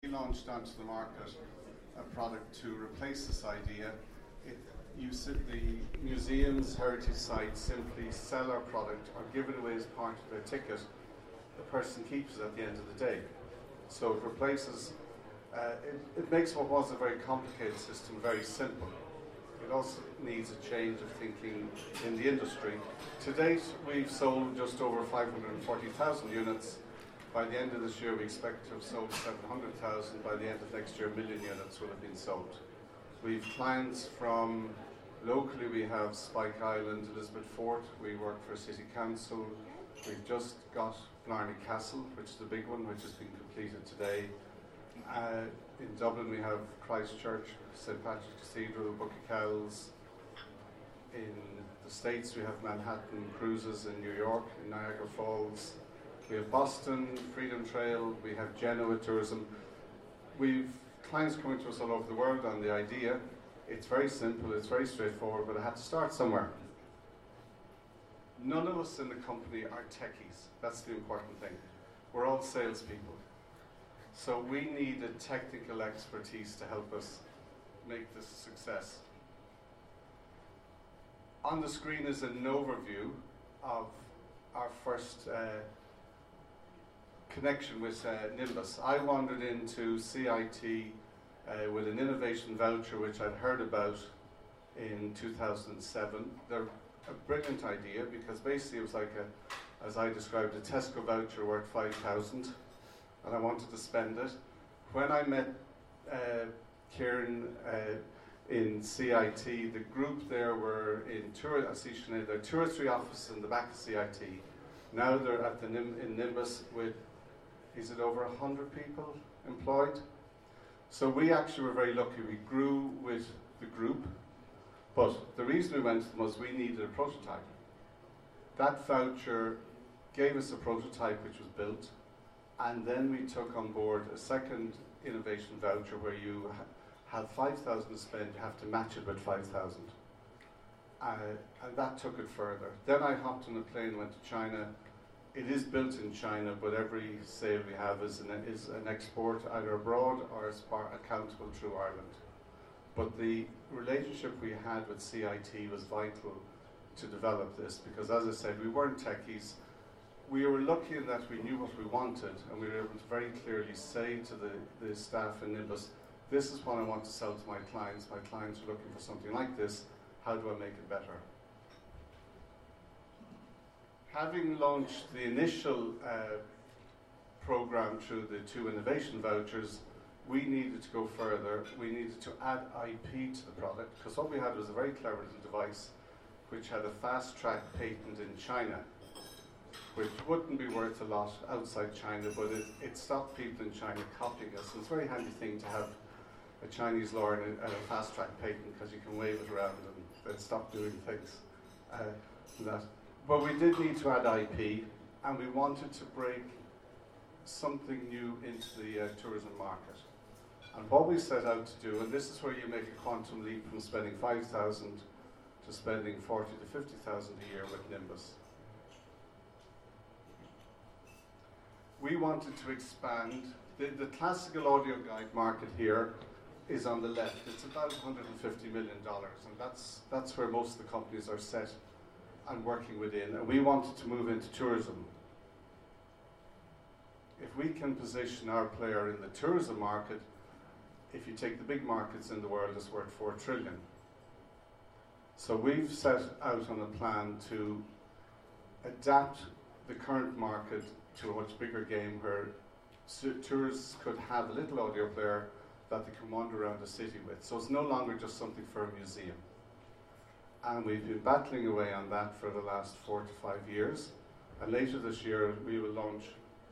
We launched onto the market a product to replace this idea. The museums, heritage sites simply sell our product or give it away as part of their ticket. The person keeps it at the end of the day. So it replaces, it makes what was a very complicated system very simple. It also needs a change of thinking in the industry. To date, we've sold just over 540,000 units. By the end of this year, we expect to have sold 700,000. By the end of next year, 1 million units will have been sold. We've clients from locally. We have Spike Island, Elizabeth Fort. We work for City Council. We've just got Blarney Castle, which is the big one, which has been completed today. In Dublin, we have Christchurch, St. Patrick's Cathedral, Buckie Kells. In the States, we have Manhattan Cruises in New York, in Niagara Falls. We have Boston, Freedom Trail. We have Genoa Tourism. We've clients coming to us all over the world on the idea. It's very simple, it's very straightforward, but I had to start somewhere. None of us in the company are techies. That's the important thing. We're all salespeople. So we need a technical expertise to help us make this a success. On the screen is an overview of our first connection with Nimbus. I wandered into CIT with an innovation voucher which I'd heard about in 2007. They're a brilliant idea because basically it was like as I described, a Tesco voucher worth 5,000, and I wanted to spend it. When I met Kieran in CIT, the group there were in there are 2 or 3 offices in the back of CIT. Now they're at in Nimbus with, is it over 100 people employed? So we actually were very lucky. We grew with the group, but the reason we went to them was we needed a prototype. That voucher gave us a prototype which was built, and then we took on board a second innovation voucher where you have 5,000 to spend, you have to match it with 5,000. And that took it further. Then I hopped on a plane and went to China. It is built in China, but every sale we have is an export either abroad or as accountable through Ireland. But the relationship we had with CIT was vital to develop this because, as I said, we weren't techies. We were lucky in that we knew what we wanted, and we were able to very clearly say to the staff in Nimbus, this is what I want to sell to my clients. My clients are looking for something like this. How do I make it better? Having launched the initial program through the 2 innovation vouchers, we needed to go further. We needed to add IP to the product because what we had was a very clever little device which had a fast-track patent in China, which wouldn't be worth a lot outside China, but it stopped people in China copying us. It's a very handy thing to have a Chinese law and a fast-track patent because you can wave it around and they'll stop doing things. But we did need to add IP, and we wanted to break something new into the tourism market. And what we set out to do, and this is where you make a quantum leap from spending 5,000 to spending 40 to 50,000 a year with Nimbus. We wanted to expand. The classical audio guide market here is on the left. It's about $150 million, and that's where most of the companies are set and working within, and we wanted to move into tourism. If we can position our player in the tourism market, if you take the big markets in the world, it's worth 4 trillion. So we've set out on a plan to adapt the current market to a much bigger game where tourists could have a little audio player that they can wander around the city with. So it's no longer just something for a museum. And we've been battling away on that for the last 4 to 5 years. And later this year, we will launch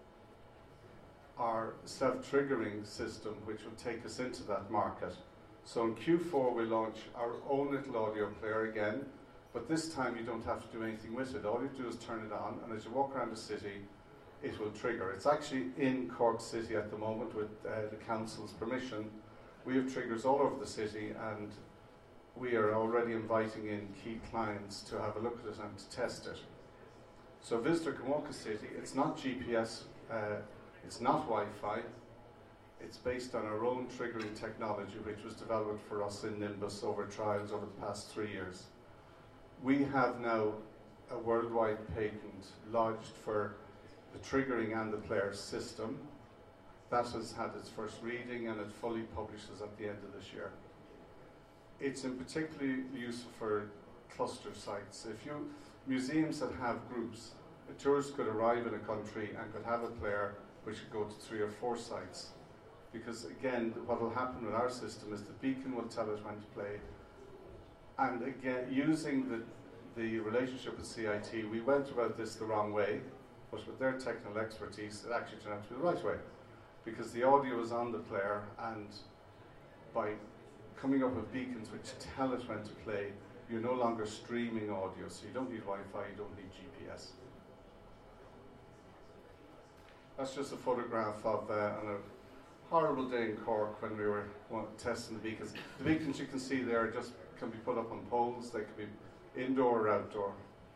our self-triggering system, which will take us into that market. So in Q4, we launch our own little audio player again, but this time you don't have to do anything with it. All you do is turn it on, and as you walk around the city, it will trigger. It's actually in Cork City at the moment with the council's permission. We have triggers all over the city, and we are already inviting in key clients to have a look at it and to test it. So a visitor can walk a city. It's not GPS, it's not Wi-Fi, It's based on our own triggering technology, which was developed for us in Nimbus over trials over the past 3 years. We have now a worldwide patent lodged for the triggering and the player system. That has had its first reading and it fully publishes at the end of this year. It's in particularly useful for cluster sites. If you museums that have groups, a tourist could arrive in a country and could have a player which could go to 3 or 4 sites. Because again, what will happen with our system is the beacon will tell us when to play. And again, using the relationship with CIT, we went about this the wrong way, but with their technical expertise, it actually turned out to be the right way. Because the audio is on the player, and by coming up with beacons which tell us when to play, you're no longer streaming audio, so you don't need Wi-Fi, you don't need GPS. That's just a photograph of on a horrible day in Cork when we were testing the beacons. The beacons you can see there just can be put up on poles, they can be indoor or outdoor.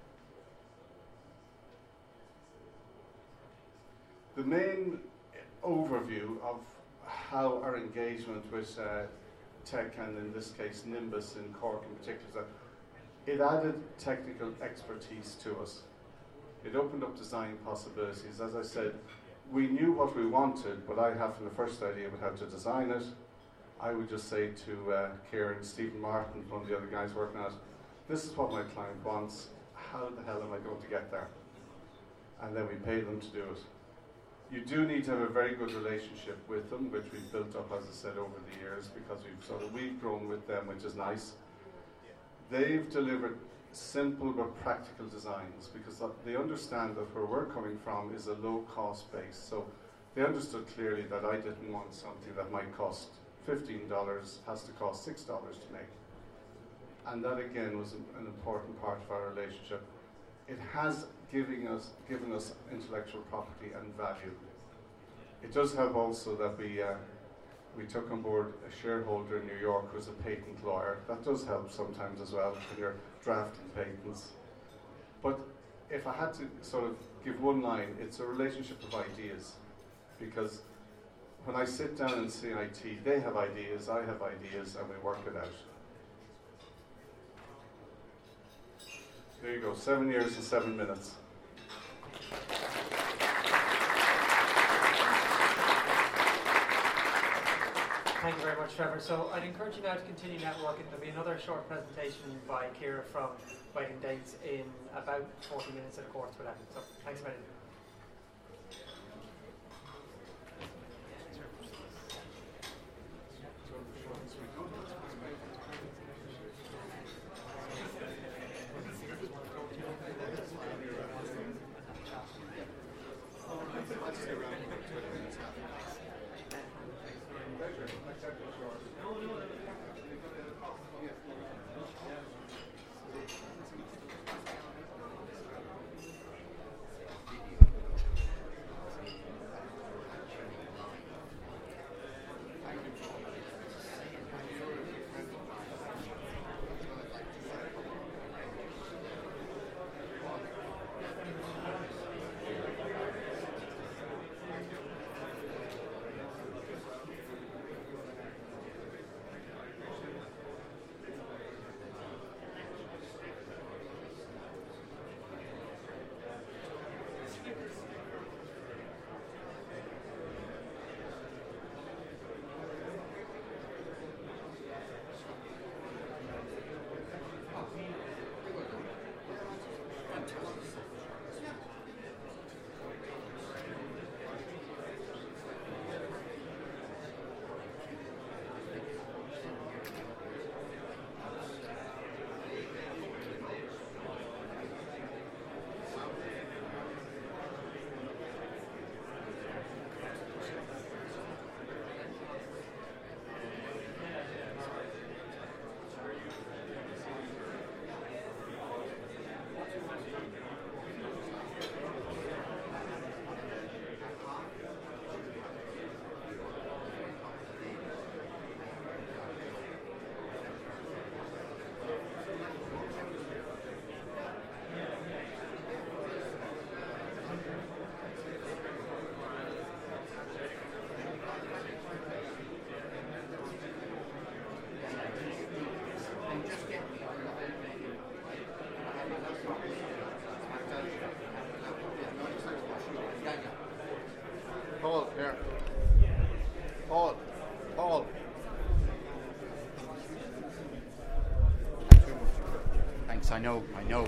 The main overview of how our engagement with tech, and in this case Nimbus in Cork in particular, is that it added technical expertise to us. It opened up design possibilities. As I said, we knew what we wanted, but I haven't the first idea about how to design it. I would just say to Kieran, Stephen Martin, one of the other guys working on it, this is what my client wants, how the hell am I going to get there? And then we pay them to do it. You do need to have a very good relationship with them, which we've built up, as I said, over the years, because we've grown with them, which is nice. They've delivered simple but practical designs, because they understand that where we're coming from is a low-cost base. So they understood clearly that I didn't want something that might cost $15, has to cost $6 to make. And that, again, was an important part of our relationship. It has given us intellectual property and value. It does help also that we took on board a shareholder in New York who's a patent lawyer. That does help sometimes as well when you're drafting patents. But if I had to sort of give one line, it's a relationship of ideas. Because when I sit down in CIT, they have ideas, I have ideas, and we work it out. There you go, 7 years and 7 minutes. Thank you very much, Trevor. So I'd encourage you now to continue networking. There'll be another short presentation by Ciara from Whiting Dates in about 40 minutes at 11:15. So thanks a minute. Here. Paul. Thanks, I know.